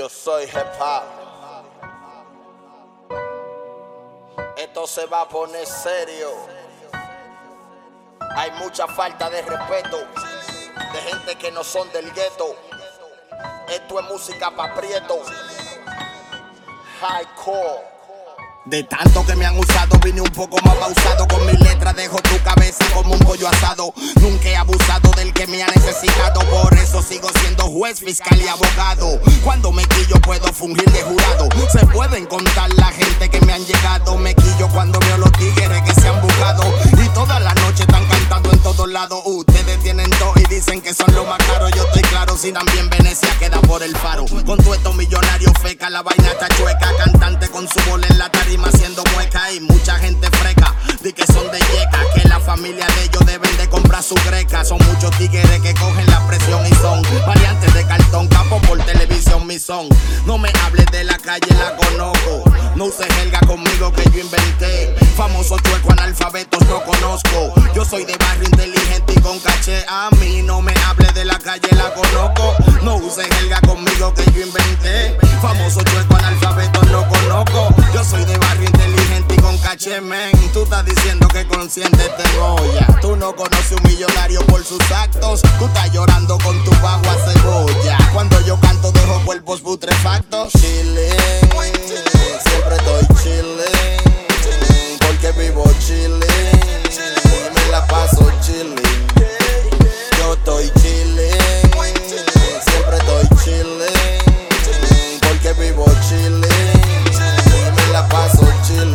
Yo soy hip hop. Esto se va a poner serio. Hay mucha falta de respeto de gente que no son del gueto. Esto es música pa' prieto. Hardcore. De tanto que me han usado, vine un poco más pausado. Con mis letras dejo tu cabeza como un pollo asado. Nunca he abusado del que me ha necesitado. Por eso sigo siendo juez, fiscal y abogado. Cuando me quillo puedo fungir de jurado. Se pueden contar la gente que me han llegado. Me quillo cuando veo los tigres que se han buscado. Y toda la noche están cantando en todos lados. Ustedes tienen todo y dicen que son lo más caro. Yo estoy claro, si también Venecia queda por el faro. Con todo estos millonarios feca, la vaina está chueca. Cantante con su bola en la tarima haciendo mueca. Y mucha gente freca, di que son de yeca, que la familia de ellos deben de comprar su greca. Son muchos tigres que cogen la presión y son variantes de cartón, capo por televisión mi son. No me hables de la calle, la conozco. No uses jerga conmigo que yo inventé. Famoso chueco, analfabetos no conozco. Yo soy de barrio inteligente y con caché. A mí no me hables de la calle, la conozco. No uses jerga conmigo que yo inventé. Famoso chueco, analfabetos no conozco. Yo soy de barrio inteligente y con caché, men. Tú estás diciendo que consciente te goya. Tú no conoces un millonario por sus actos. Tú estás llorando con tu bagua cebolla. Cuando yo canto dejo cuerpos putrefactos. Chilling, siempre estoy chilling, porque vivo chilling, me la paso chilling. Yo estoy chilling, siempre estoy chilling, porque vivo chilling, me la paso chilling.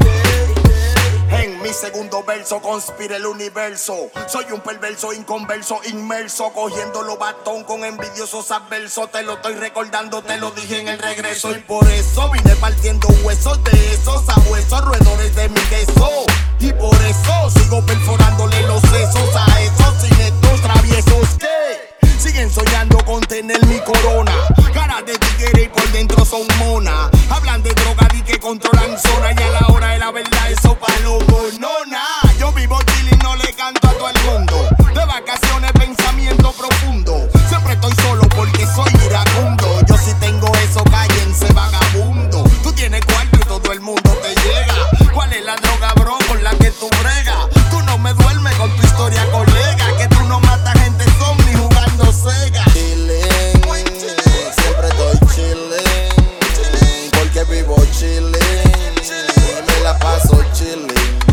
En mi segundo verso conspira el universo. Soy un perverso, inconverso, inmerso, cogiéndolo batón con envidiosos adversos. Te lo estoy recordando, te lo dije en el regreso. Y por eso vine partiendo huesos de esos sabuesos roedores de mi queso. Y por eso sigo perforándole los sesos a esos ineptos traviesos que siguen soñando con tener mi corona. Caras de tigre y por dentro son mona. Hablan de droga y que controlan zona. Y a la hora de la verdad eso pa' loco, no nah. Yo vivo chilling, no le canto a todo el mundo. De vacaciones, pensamiento profundo. Siempre estoy solo porque soy iracundo. Yo sí tengo eso, cállense vagabundo. Tú tienes cuarto y todo el mundo te llega. ¿Cuál es la droga, bro, con la que tú bregas? Tú no me duermes con tu historia, colega. Que tú no matas gente zombie jugando Sega. Chilling, siempre estoy chilling, porque vivo chilling, me la paso chilling.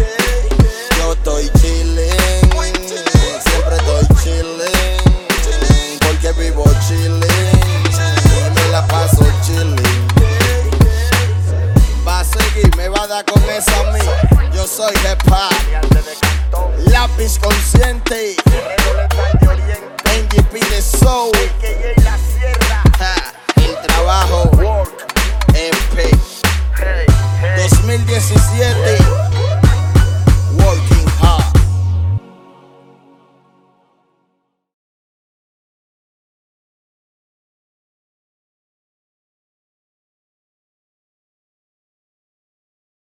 Yo estoy chilling, siempre estoy chilling, porque vivo chilling, me la paso chilling. Va a seguir, me va a dar con eso a mí. Yo soy hip hop, lápiz consciente, NGP de Soul, El trabajo.